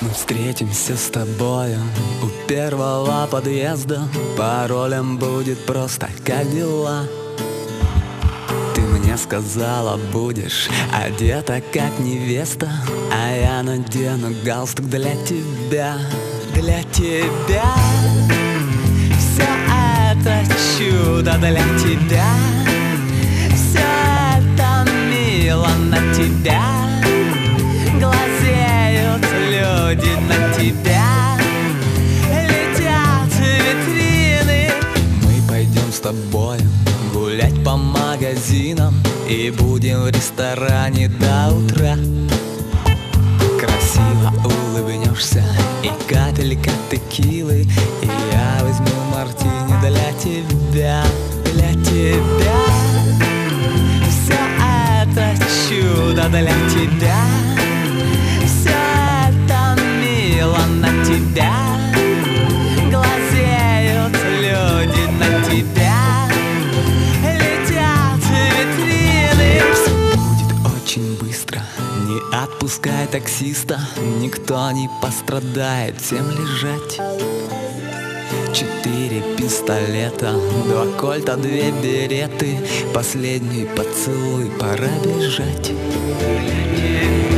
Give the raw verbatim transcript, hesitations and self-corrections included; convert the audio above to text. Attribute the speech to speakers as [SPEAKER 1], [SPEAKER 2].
[SPEAKER 1] Мы встретимся с тобою у первого подъезда. Паролем будет просто «Как дела?». Ты мне сказала, будешь одета как невеста, а я надену галстук для тебя. Для тебя все это чудо для тебя. Все это мило на тебя. Глазеют люди на тебя. Летят витрины. Мы пойдем с тобой гулять по магазинам и будем в ресторане до утра. Красиво улыбнешься и капелька текилы, и я возьму мартини для тебя. Для тебя все это чудо для тебя. Все это мило на тебя. Глазеют люди на тебя. Очень быстро, не отпускай таксиста. Никто не пострадает, всем лежать. Четыре пистолета, два кольта, две береты. Последний поцелуй, пора бежать.